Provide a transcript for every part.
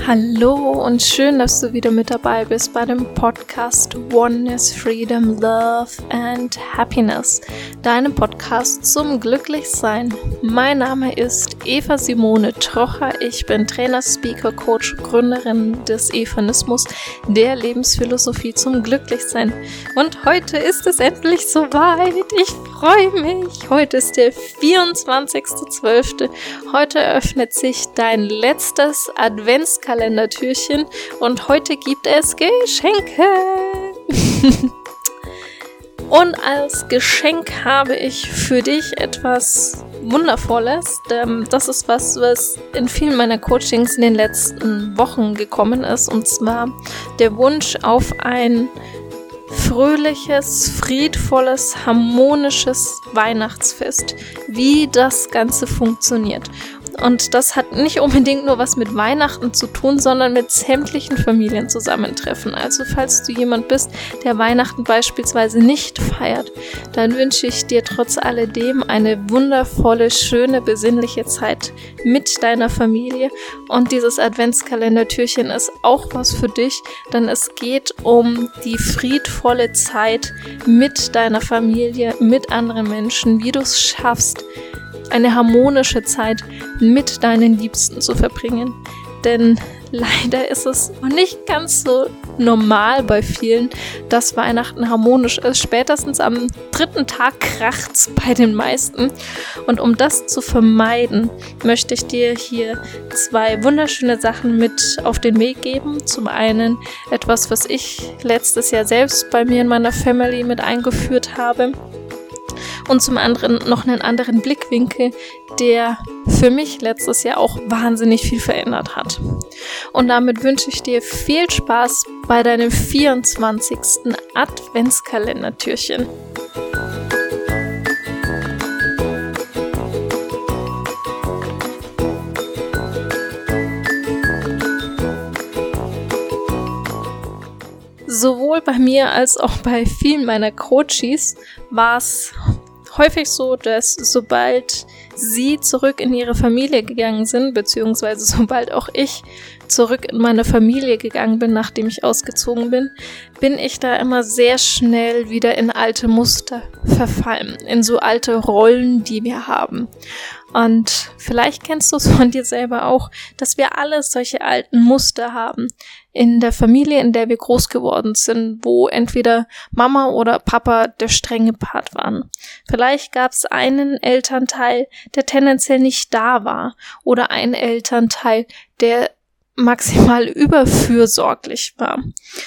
Hallo und schön, dass du wieder mit dabei bist bei dem Podcast Oneness, Freedom, Love and Happiness, deinem Podcast zum Glücklichsein. Mein Name ist Eva Simone Trocher, ich bin Trainer, Speaker, Coach, Gründerin des Evanismus, der Lebensphilosophie zum Glücklichsein. Und heute ist es endlich soweit, ich freue mich. Heute ist der 24.12. Heute eröffnet sich dein letztes Adventskalendertürchen und heute gibt es Geschenke. Und als Geschenk habe ich für dich etwas Wundervolles. Das ist was in vielen meiner Coachings in den letzten Wochen gekommen ist, und zwar der Wunsch auf ein fröhliches, friedvolles, harmonisches Weihnachtsfest, wie das Ganze funktioniert. Und das hat nicht unbedingt nur was mit Weihnachten zu tun, sondern mit sämtlichen Familienzusammentreffen. Also falls du jemand bist, der Weihnachten beispielsweise nicht feiert, dann wünsche ich dir trotz alledem eine wundervolle, schöne, besinnliche Zeit mit deiner Familie. Und dieses Adventskalendertürchen ist auch was für dich, denn es geht um die friedvolle Zeit mit deiner Familie, mit anderen Menschen, wie du es schaffst, eine harmonische Zeit mit deinen Liebsten zu verbringen. Denn leider ist es nicht ganz so normal bei vielen, dass Weihnachten harmonisch ist. Spätestens am 3. Tag kracht's bei den meisten. Und um das zu vermeiden, möchte ich dir hier 2 wunderschöne Sachen mit auf den Weg geben. Zum einen etwas, was ich letztes Jahr selbst bei mir in meiner Family mit eingeführt habe. Und zum anderen noch einen anderen Blickwinkel, der für mich letztes Jahr auch wahnsinnig viel verändert hat. Und damit wünsche ich dir viel Spaß bei deinem 24. Adventskalendertürchen. Sowohl bei mir als auch bei vielen meiner Coaches war es häufig so, dass sobald sie zurück in ihre Familie gegangen sind, beziehungsweise sobald auch ich zurück in meine Familie gegangen bin, nachdem ich ausgezogen bin, bin ich da immer sehr schnell wieder in alte Muster verfallen, in so alte Rollen, die wir haben. Und vielleicht kennst du es von dir selber auch, dass wir alle solche alten Muster haben in der Familie, in der wir groß geworden sind, wo entweder Mama oder Papa der strenge Part waren. Vielleicht gab es einen Elternteil, der tendenziell nicht da war, oder einen Elternteil, der maximal überfürsorglich war.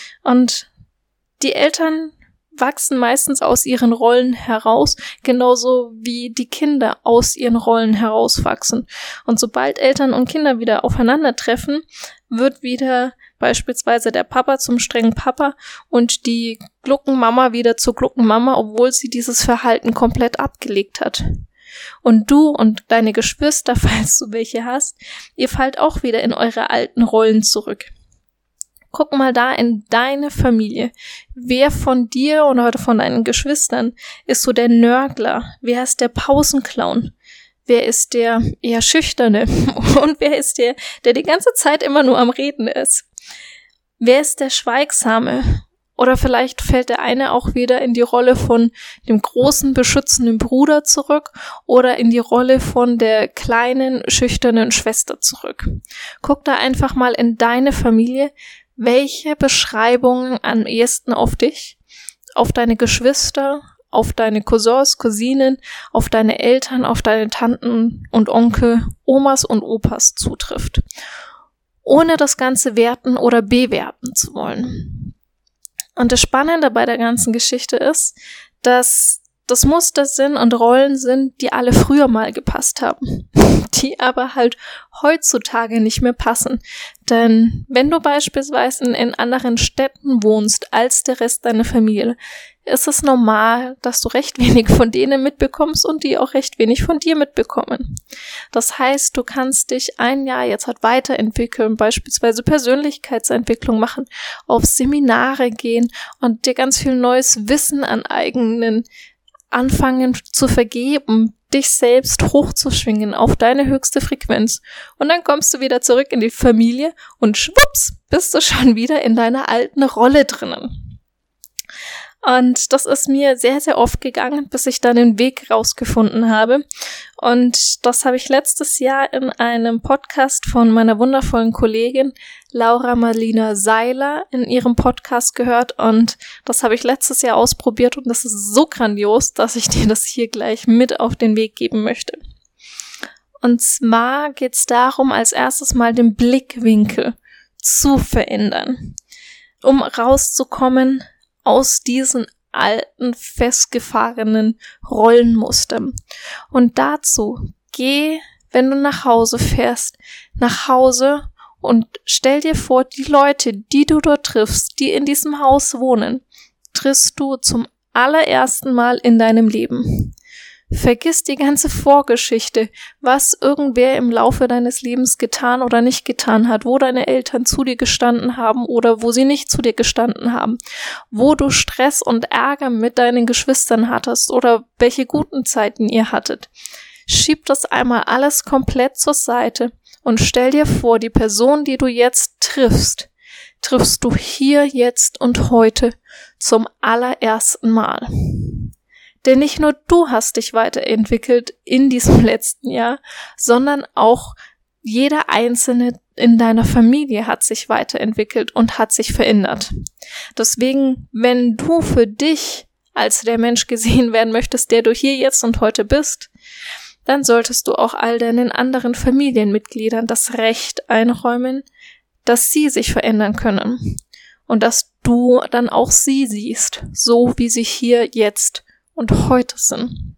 Und die Eltern wachsen meistens aus ihren Rollen heraus, genauso wie die Kinder aus ihren Rollen herauswachsen. Und sobald Eltern und Kinder wieder aufeinandertreffen, wird wieder beispielsweise der Papa zum strengen Papa und die Gluckenmama wieder zur Gluckenmama, obwohl sie dieses Verhalten komplett abgelegt hat. Und du und deine Geschwister, falls du welche hast, ihr fallt auch wieder in eure alten Rollen zurück. Guck mal da in deine Familie. Wer von dir oder von deinen Geschwistern ist so der Nörgler? Wer ist der Pausenclown? Wer ist der eher Schüchterne? Und wer ist der die ganze Zeit immer nur am Reden ist? Wer ist der Schweigsame? Oder vielleicht fällt der eine auch wieder in die Rolle von dem großen, beschützenden Bruder zurück oder in die Rolle von der kleinen, schüchternen Schwester zurück. Guck da einfach mal in deine Familie, welche Beschreibungen am ehesten auf dich, auf deine Geschwister, auf deine Cousins, Cousinen, auf deine Eltern, auf deine Tanten und Onkel, Omas und Opas zutrifft, ohne das Ganze werten oder bewerten zu wollen. Und das Spannende bei der ganzen Geschichte ist, dass das Muster sind und Rollen sind, die alle früher mal gepasst haben, die aber halt heutzutage nicht mehr passen. Denn wenn du beispielsweise in anderen Städten wohnst als der Rest deiner Familie, ist es normal, dass du recht wenig von denen mitbekommst und die auch recht wenig von dir mitbekommen. Das heißt, du kannst dich ein Jahr jetzt halt weiterentwickeln, beispielsweise Persönlichkeitsentwicklung machen, auf Seminare gehen und dir ganz viel neues Wissen aneignen, anfangen zu vergeben, dich selbst hochzuschwingen auf deine höchste Frequenz. Und dann kommst du wieder zurück in die Familie und schwupps, bist du schon wieder in deiner alten Rolle drinnen. Und das ist mir sehr, sehr oft gegangen, bis ich dann den Weg rausgefunden habe. Und das habe ich letztes Jahr in einem Podcast von meiner wundervollen Kollegin Laura Marlina Seiler in ihrem Podcast gehört. Und das habe ich letztes Jahr ausprobiert und das ist so grandios, dass ich dir das hier gleich mit auf den Weg geben möchte. Und zwar geht es darum, als erstes mal den Blickwinkel zu verändern, um rauszukommen aus diesen alten, festgefahrenen Rollenmustern. Und dazu geh, wenn du nach Hause fährst, nach Hause und stell dir vor, die Leute, die du dort triffst, die in diesem Haus wohnen, triffst du zum allerersten Mal in deinem Leben. Vergiss die ganze Vorgeschichte, was irgendwer im Laufe deines Lebens getan oder nicht getan hat, wo deine Eltern zu dir gestanden haben oder wo sie nicht zu dir gestanden haben, wo du Stress und Ärger mit deinen Geschwistern hattest oder welche guten Zeiten ihr hattet. Schieb das einmal alles komplett zur Seite und stell dir vor, die Person, die du jetzt triffst du hier, jetzt und heute zum allerersten Mal. Denn nicht nur du hast dich weiterentwickelt in diesem letzten Jahr, sondern auch jeder Einzelne in deiner Familie hat sich weiterentwickelt und hat sich verändert. Deswegen, wenn du für dich als der Mensch gesehen werden möchtest, der du hier jetzt und heute bist, dann solltest du auch all deinen anderen Familienmitgliedern das Recht einräumen, dass sie sich verändern können und dass du dann auch sie siehst, so wie sie hier jetzt und heute sind.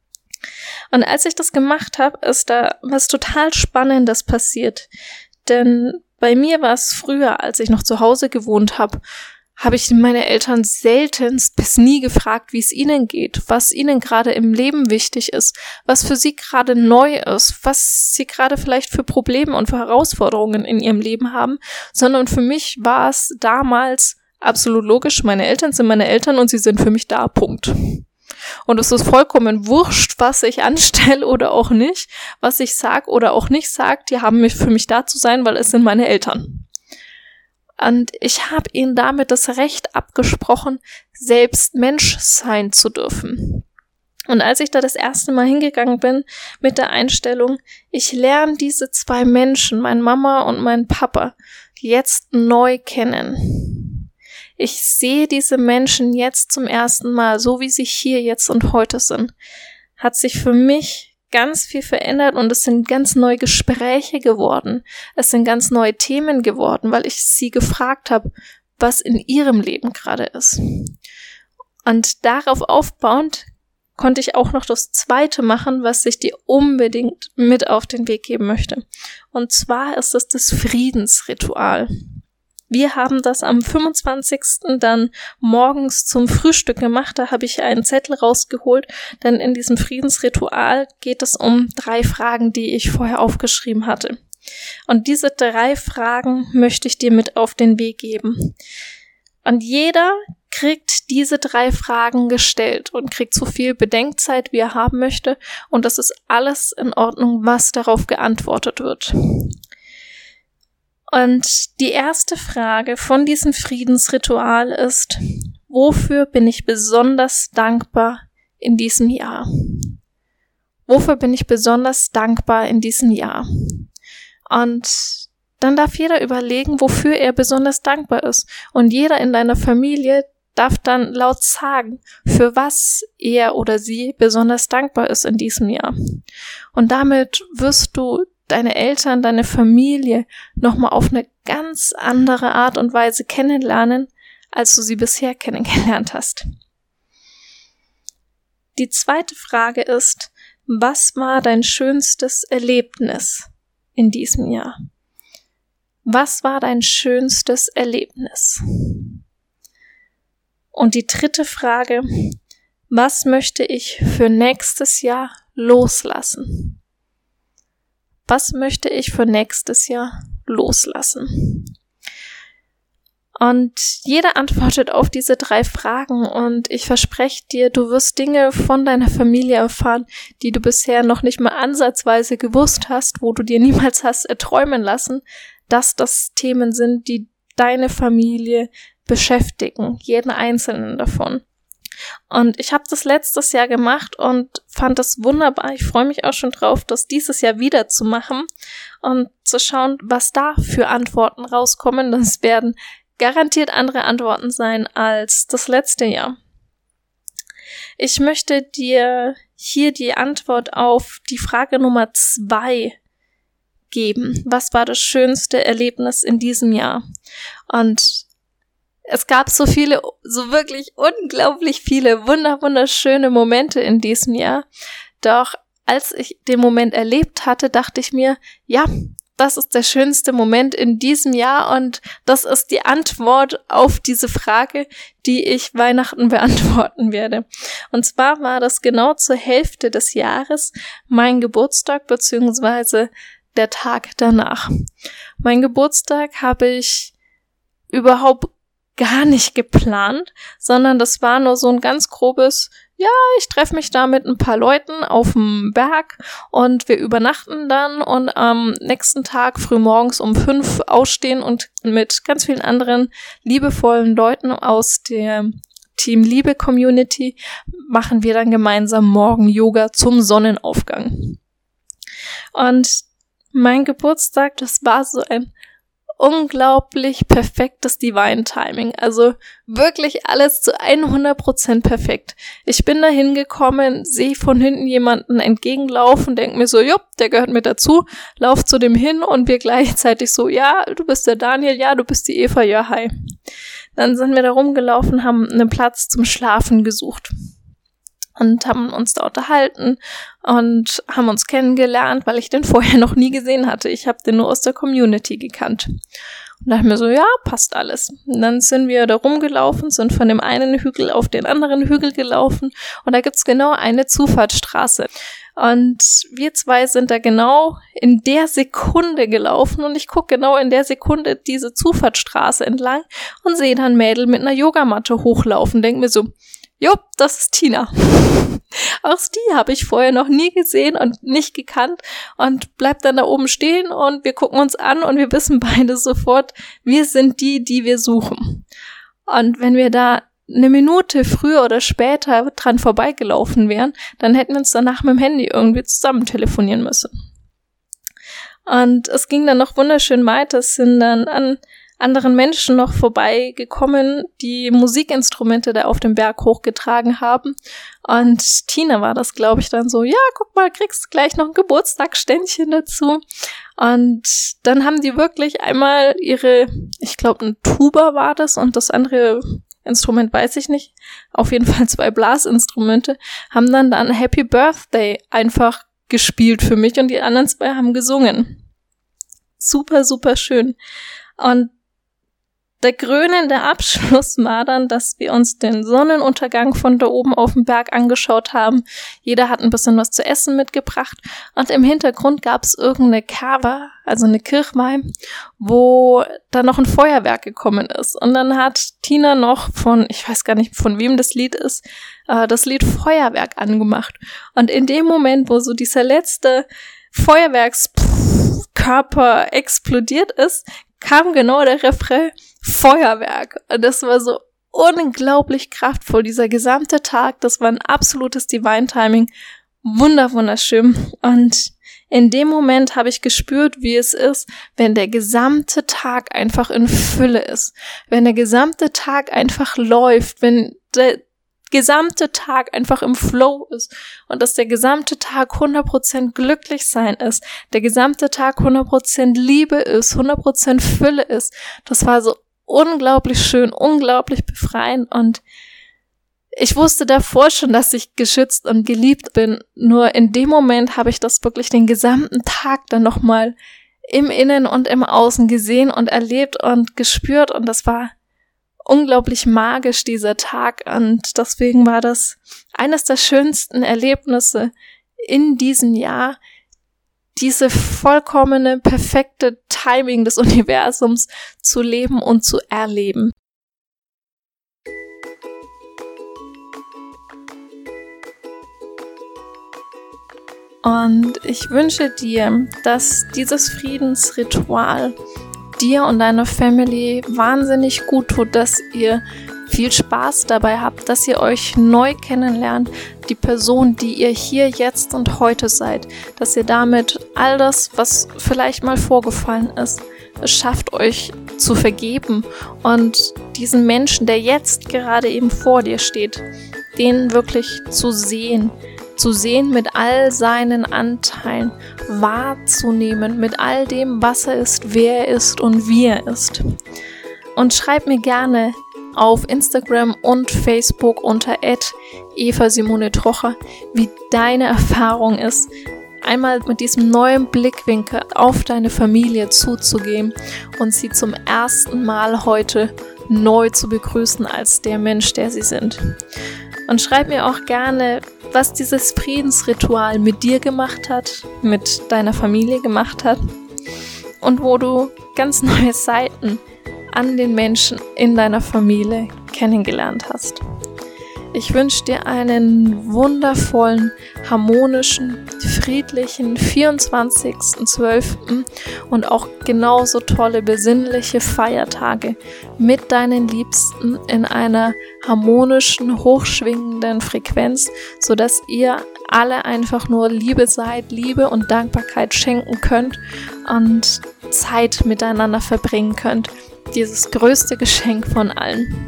Und als ich das gemacht habe, ist da was total Spannendes passiert. Denn bei mir war es früher, als ich noch zu Hause gewohnt habe, habe ich meine Eltern seltenst bis nie gefragt, wie es ihnen geht, was ihnen gerade im Leben wichtig ist, was für sie gerade neu ist, was sie gerade vielleicht für Probleme und für Herausforderungen in ihrem Leben haben, sondern für mich war es damals absolut logisch, meine Eltern sind meine Eltern und sie sind für mich da, Punkt. Und es ist vollkommen wurscht, was ich anstelle oder auch nicht, was ich sag oder auch nicht sag, die haben für mich da zu sein, weil es sind meine Eltern. Und ich habe ihnen damit das Recht abgesprochen, selbst Mensch sein zu dürfen. Und als ich da das erste Mal hingegangen bin mit der Einstellung, ich lerne diese zwei Menschen, meine Mama und mein Papa, jetzt neu kennen. Ich sehe diese Menschen jetzt zum ersten Mal, so wie sie hier jetzt und heute sind, hat sich für mich ganz viel verändert und es sind ganz neue Gespräche geworden. Es sind ganz neue Themen geworden, weil ich sie gefragt habe, was in ihrem Leben gerade ist. Und darauf aufbauend konnte ich auch noch das zweite machen, was ich dir unbedingt mit auf den Weg geben möchte. Und zwar ist es das Friedensritual. Wir haben das am 25. dann morgens zum Frühstück gemacht. Da habe ich einen Zettel rausgeholt, denn in diesem Friedensritual geht es um 3 Fragen, die ich vorher aufgeschrieben hatte. Und diese 3 Fragen möchte ich dir mit auf den Weg geben. Und jeder kriegt diese 3 Fragen gestellt und kriegt so viel Bedenkzeit, wie er haben möchte. Und das ist alles in Ordnung, was darauf geantwortet wird. Und die erste Frage von diesem Friedensritual ist, wofür bin ich besonders dankbar in diesem Jahr? Wofür bin ich besonders dankbar in diesem Jahr? Und dann darf jeder überlegen, wofür er besonders dankbar ist. Und jeder in deiner Familie darf dann laut sagen, für was er oder sie besonders dankbar ist in diesem Jahr. Und damit wirst du deine Eltern, deine Familie nochmal auf eine ganz andere Art und Weise kennenlernen, als du sie bisher kennengelernt hast. Die zweite Frage ist, was war dein schönstes Erlebnis in diesem Jahr? Was war dein schönstes Erlebnis? Und die dritte Frage, was möchte ich für nächstes Jahr loslassen? Was möchte ich für nächstes Jahr loslassen? Und jeder antwortet auf diese 3 Fragen und ich verspreche dir, du wirst Dinge von deiner Familie erfahren, die du bisher noch nicht mal ansatzweise gewusst hast, wo du dir niemals hast erträumen lassen, dass das Themen sind, die deine Familie beschäftigen, jeden einzelnen davon. Und ich habe das letztes Jahr gemacht und fand das wunderbar. Ich freue mich auch schon drauf, das dieses Jahr wieder zu machen und zu schauen, was da für Antworten rauskommen. Das werden garantiert andere Antworten sein als das letzte Jahr. Ich möchte dir hier die Antwort auf die Frage Nummer 2 geben. Was war das schönste Erlebnis in diesem Jahr? Und es gab so viele, so wirklich unglaublich viele wunderschöne Momente in diesem Jahr. Doch als ich den Moment erlebt hatte, dachte ich mir, ja, das ist der schönste Moment in diesem Jahr und das ist die Antwort auf diese Frage, die ich Weihnachten beantworten werde. Und zwar war das genau zur Hälfte des Jahres mein Geburtstag beziehungsweise der Tag danach. Mein Geburtstag habe ich überhaupt gar nicht geplant, sondern das war nur so ein ganz grobes, ja, ich treffe mich da mit ein paar Leuten auf dem Berg und wir übernachten dann und am nächsten Tag früh morgens um 5 ausstehen und mit ganz vielen anderen liebevollen Leuten aus der Team Liebe Community machen wir dann gemeinsam Morgen-Yoga zum Sonnenaufgang. Und mein Geburtstag, das war so ein unglaublich perfektes Divine Timing. Also wirklich alles zu 100% perfekt. Ich bin da hingekommen, sehe von hinten jemanden entgegenlaufen, denke mir so, jupp, der gehört mit dazu, lauf zu dem hin und wir gleichzeitig so, ja, du bist der Daniel, ja, du bist die Eva, ja, hi. Dann sind wir da rumgelaufen, haben einen Platz zum Schlafen gesucht. Und haben uns da unterhalten und haben uns kennengelernt, weil ich den vorher noch nie gesehen hatte. Ich habe den nur aus der Community gekannt. Und dachte mir so, ja, passt alles. Und dann sind wir da rumgelaufen, sind von dem einen Hügel auf den anderen Hügel gelaufen und da gibt's genau eine Zufahrtsstraße. Und wir 2 sind da genau in der Sekunde gelaufen und ich gucke genau in der Sekunde diese Zufahrtsstraße entlang und sehe dann Mädel mit einer Yogamatte hochlaufen. Denk mir so, jupp, das ist Tina. Auch die habe ich vorher noch nie gesehen und nicht gekannt und bleib dann da oben stehen und wir gucken uns an und wir wissen beide sofort, wir sind die wir suchen. Und wenn wir da eine Minute früher oder später dran vorbeigelaufen wären, dann hätten wir uns danach mit dem Handy irgendwie zusammen telefonieren müssen. Und es ging dann noch wunderschön weiter, es sind dann an anderen Menschen noch vorbeigekommen, die Musikinstrumente da auf dem Berg hochgetragen haben. Und Tina war das, glaube ich, dann so, ja, guck mal, kriegst gleich noch ein Geburtstagsständchen dazu. Und dann haben die wirklich einmal ihre, ich glaube, ein Tuba war das und das andere Instrument weiß ich nicht, auf jeden Fall 2 Blasinstrumente, haben dann Happy Birthday einfach gespielt für mich und die anderen 2 haben gesungen. Super, super schön. Und der krönende Abschluss war dann, dass wir uns den Sonnenuntergang von da oben auf dem Berg angeschaut haben. Jeder hat ein bisschen was zu essen mitgebracht und im Hintergrund gab es irgendeine Kava, also eine Kirchweih, wo da noch ein Feuerwerk gekommen ist. Und dann hat Tina noch von, ich weiß gar nicht, von wem das Lied ist, das Lied Feuerwerk angemacht. Und in dem Moment, wo so dieser letzte Feuerwerkskörper explodiert ist, kam genau der Refrain Feuerwerk. Und das war so unglaublich kraftvoll, dieser gesamte Tag. Das war ein absolutes Divine Timing. Wunderschön. Und in dem Moment habe ich gespürt, wie es ist, wenn der gesamte Tag einfach in Fülle ist. Wenn der gesamte Tag einfach läuft, wenn der gesamte Tag einfach im Flow ist und dass der gesamte Tag 100% glücklich sein ist, der gesamte Tag 100% Liebe ist, 100% Fülle ist. Das war so unglaublich schön, unglaublich befreiend und ich wusste davor schon, dass ich geschützt und geliebt bin, nur in dem Moment habe ich das wirklich den gesamten Tag dann nochmal im Innen und im Außen gesehen und erlebt und gespürt und das war unglaublich magisch, dieser Tag, und deswegen war das eines der schönsten Erlebnisse in diesem Jahr, diese vollkommene, perfekte Timing des Universums zu leben und zu erleben. Und ich wünsche dir, dass dieses Friedensritual dir und deiner Family wahnsinnig gut tut, dass ihr viel Spaß dabei habt, dass ihr euch neu kennenlernt, die Person, die ihr hier, jetzt und heute seid, dass ihr damit all das, was vielleicht mal vorgefallen ist, es schafft, euch zu vergeben und diesen Menschen, der jetzt gerade eben vor dir steht, den wirklich zu sehen mit all seinen Anteilen, wahrzunehmen mit all dem, was er ist, wer er ist und wie er ist. Und schreib mir gerne auf Instagram und Facebook unter @Eva-Simone-Trocher, wie deine Erfahrung ist, einmal mit diesem neuen Blickwinkel auf deine Familie zuzugehen und sie zum ersten Mal heute neu zu begrüßen als der Mensch, der sie sind. Und schreib mir auch gerne, was dieses Friedensritual mit dir gemacht hat, mit deiner Familie gemacht hat und wo du ganz neue Seiten an den Menschen in deiner Familie kennengelernt hast. Ich wünsche dir einen wundervollen, harmonischen, friedlichen 24.12. und auch genauso tolle, besinnliche Feiertage mit deinen Liebsten in einer harmonischen, hochschwingenden Frequenz, sodass ihr alle einfach nur Liebe seid, Liebe und Dankbarkeit schenken könnt und Zeit miteinander verbringen könnt. Dieses größte Geschenk von allen.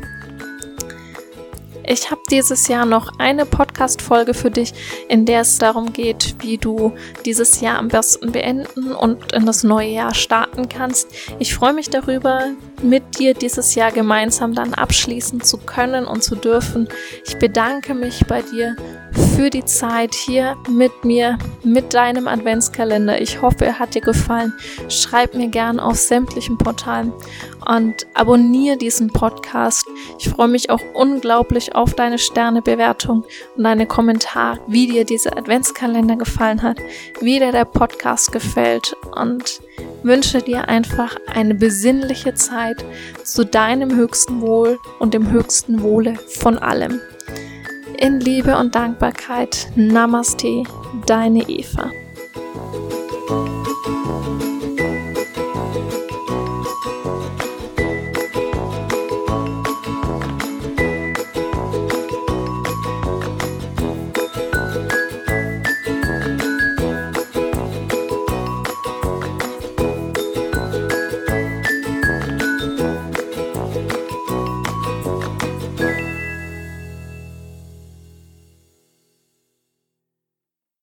Ich habe dieses Jahr noch eine Podcast-Folge für dich, in der es darum geht, wie du dieses Jahr am besten beenden und in das neue Jahr starten kannst. Ich freue mich darüber, mit dir dieses Jahr gemeinsam dann abschließen zu können und zu dürfen. Ich bedanke mich bei dir für die Zeit hier mit mir, mit deinem Adventskalender. Ich hoffe, er hat dir gefallen. Schreib mir gern auf sämtlichen Portalen und abonniere diesen Podcast. Ich freue mich auch unglaublich auf deine Sternebewertung und deine Kommentare, wie dir dieser Adventskalender gefallen hat, wie dir der Podcast gefällt und wünsche dir einfach eine besinnliche Zeit zu deinem höchsten Wohl und dem höchsten Wohle von allem. In Liebe und Dankbarkeit, Namaste, deine Eva.